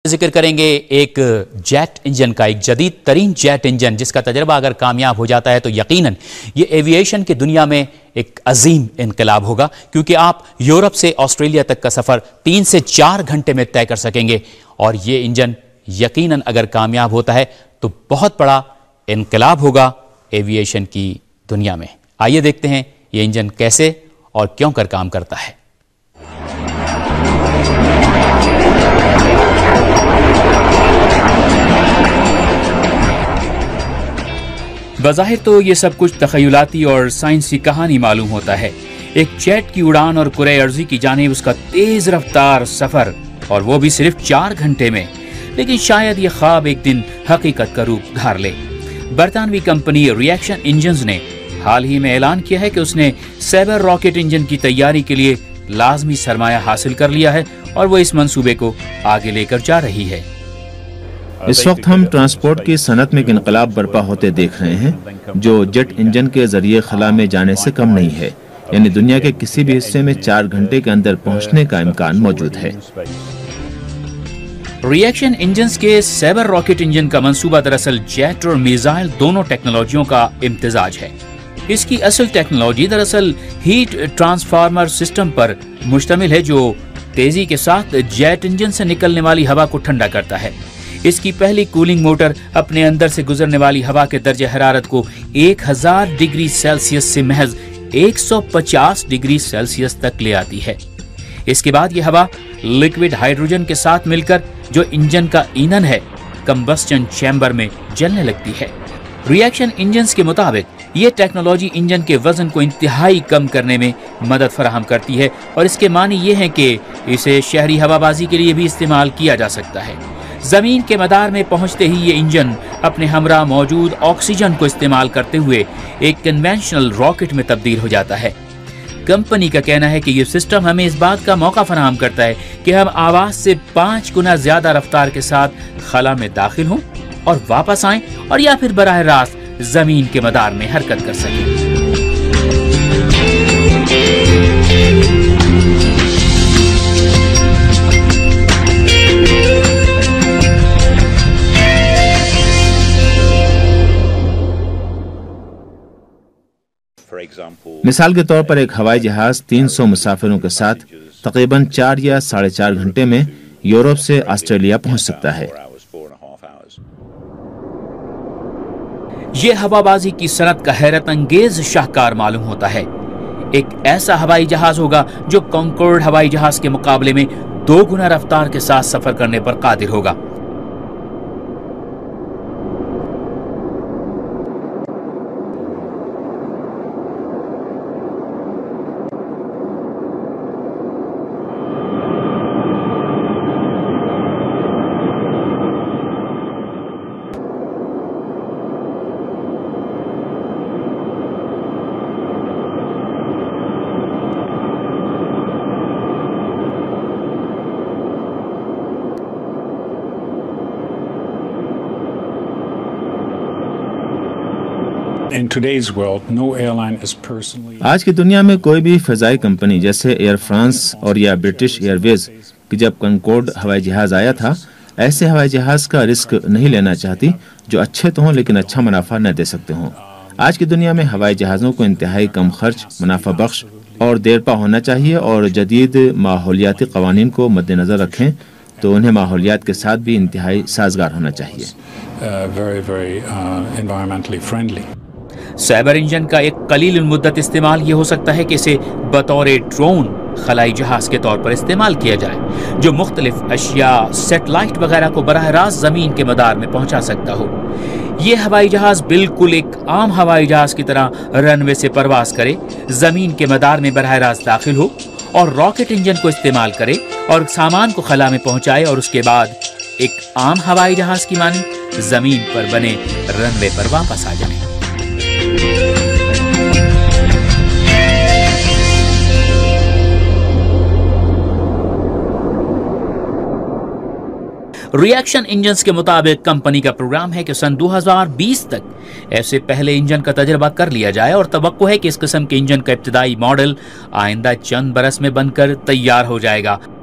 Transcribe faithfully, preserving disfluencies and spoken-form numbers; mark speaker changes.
Speaker 1: ذکر کریں گے ایک جیٹ انجن کا، ایک جدید ترین جیٹ انجن جس کا تجربہ اگر کامیاب ہو جاتا ہے تو یقیناً یہ ایوییشن کی دنیا میں ایک عظیم انقلاب ہوگا، کیونکہ آپ یورپ سے آسٹریلیا تک کا سفر تین سے چار گھنٹے میں طے کر سکیں گے، اور یہ انجن یقیناً اگر کامیاب ہوتا ہے تو بہت بڑا انقلاب ہوگا ایوییشن کی دنیا میں۔ آئیے دیکھتے ہیں یہ انجن کیسے اور کیوں کر کام کرتا ہے۔ بظاہر تو یہ سب کچھ تخیلاتی اور سائنسی کہانی معلوم ہوتا ہے، ایک جیٹ کی اڑان اور کرۂ ارضی کی جانب اس کا تیز رفتار سفر، اور وہ بھی صرف چار گھنٹے میں، لیکن شاید یہ خواب ایک دن حقیقت کا روپ دھار لے۔ برطانوی کمپنی ری ایکشن انجنز نے حال ہی میں اعلان کیا ہے کہ اس نے سیبر راکٹ انجن کی تیاری کے لیے لازمی سرمایہ حاصل کر لیا ہے، اور وہ اس منصوبے کو آگے لے کر جا رہی ہے۔
Speaker 2: اس وقت ہم ٹرانسپورٹ کی صنعت میں ایک انقلاب برپا ہوتے دیکھ رہے ہیں جو جیٹ انجن کے ذریعے خلا میں جانے سے کم نہیں ہے، یعنی دنیا کے کسی بھی حصے میں چار گھنٹے کے اندر پہنچنے کا امکان موجود ہے۔
Speaker 1: ری ایکشن انجنز کے سیبر راکٹ انجن کا منصوبہ دراصل جیٹ اور میزائل دونوں ٹیکنالوجیوں کا امتزاج ہے۔ اس کی اصل ٹیکنالوجی دراصل ہیٹ ٹرانسفارمر سسٹم پر مشتمل ہے جو تیزی کے ساتھ جیٹ انجن سے نکلنے والی ہوا کو ٹھنڈا کرتا ہے۔ اس کی پہلی کولنگ موٹر اپنے اندر سے گزرنے والی ہوا کے درجہ حرارت کو ایک ہزار ڈگری سیلسیس سے محض ایک سو پچاس ڈگری سیلسیس تک لے آتی ہے۔ اس کے بعد یہ ہوا لیکوڈ ہائیڈروجن کے ساتھ مل کر جو انجن کا ایندھن ہے کمبسچن چیمبر میں جلنے لگتی ہے۔ ری ایکشن انجنز کے مطابق یہ ٹیکنالوجی انجن کے وزن کو انتہائی کم کرنے میں مدد فراہم کرتی ہے، اور اس کے معنی یہ ہے کہ اسے شہری ہوا بازی کے لیے بھی استعمال کیا جا سکتا ہے۔ زمین کے مدار میں پہنچتے ہی یہ انجن اپنے ہمراہ موجود آکسیجن کو استعمال کرتے ہوئے ایک کنونشنل راکٹ میں تبدیل ہو جاتا ہے۔ کمپنی کا کہنا ہے کہ یہ سسٹم ہمیں اس بات کا موقع فراہم کرتا ہے کہ ہم آواز سے پانچ گنا زیادہ رفتار کے ساتھ خلا میں داخل ہوں اور واپس آئیں، اور یا پھر براہ راست زمین کے مدار میں حرکت کر سکیں۔
Speaker 2: مثال کے طور پر ایک ہوائی جہاز تین سو مسافروں کے ساتھ تقریباً چار یا ساڑھے چار گھنٹے میں یورپ سے آسٹریلیا پہنچ سکتا ہے۔
Speaker 1: یہ ہوا بازی کی صنعت کا حیرت انگیز شاہکار معلوم ہوتا ہے۔ ایک ایسا ہوائی جہاز ہوگا جو کنکورڈ ہوائی جہاز کے مقابلے میں دو گنا رفتار کے ساتھ سفر کرنے پر قادر ہوگا۔
Speaker 2: آج کی دنیا میں کوئی بھی فضائی کمپنی جیسے ایئر فرانس اور یا برٹش ایئر ویز کہ جب کنکورڈ ہوائی جہاز آیا تھا ایسے ہوائی جہاز کا رسک نہیں لینا چاہتی جو اچھے تو ہوں لیکن اچھا منافع نہ دے سکتے ہوں۔ آج کی دنیا میں ہوائی جہازوں کو انتہائی کم خرچ، منافع بخش اور دیرپا ہونا چاہیے، اور جدید ماحولیاتی قوانین کو مد نظر رکھیں تو انہیں ماحولیات کے ساتھ بھی انتہائی سازگار ہونا چاہیے۔
Speaker 1: سائبر انجن کا ایک قلیل المدت استعمال یہ ہو سکتا ہے کہ اسے بطور ڈرون خلائی جہاز کے طور پر استعمال کیا جائے جو مختلف اشیاء، سیٹلائٹ وغیرہ کو براہ راست زمین کے مدار میں پہنچا سکتا ہو۔ یہ ہوائی جہاز بالکل ایک عام ہوائی جہاز کی طرح رن وے سے پرواز کرے، زمین کے مدار میں براہ راست داخل ہو اور راکٹ انجن کو استعمال کرے اور سامان کو خلا میں پہنچائے، اور اس کے بعد ایک عام ہوائی جہاز کی مانند زمین پر بنے رن وے پر واپس آ جائے۔ ری ایکشن انجنز کے مطابق کمپنی کا پروگرام ہے کہ سن دو ہزار بیس تک ایسے پہلے انجن کا تجربہ کر لیا جائے، اور توقع ہے کہ اس قسم کے انجن کا ابتدائی ماڈل آئندہ چند برس میں بن کر تیار ہو جائے گا۔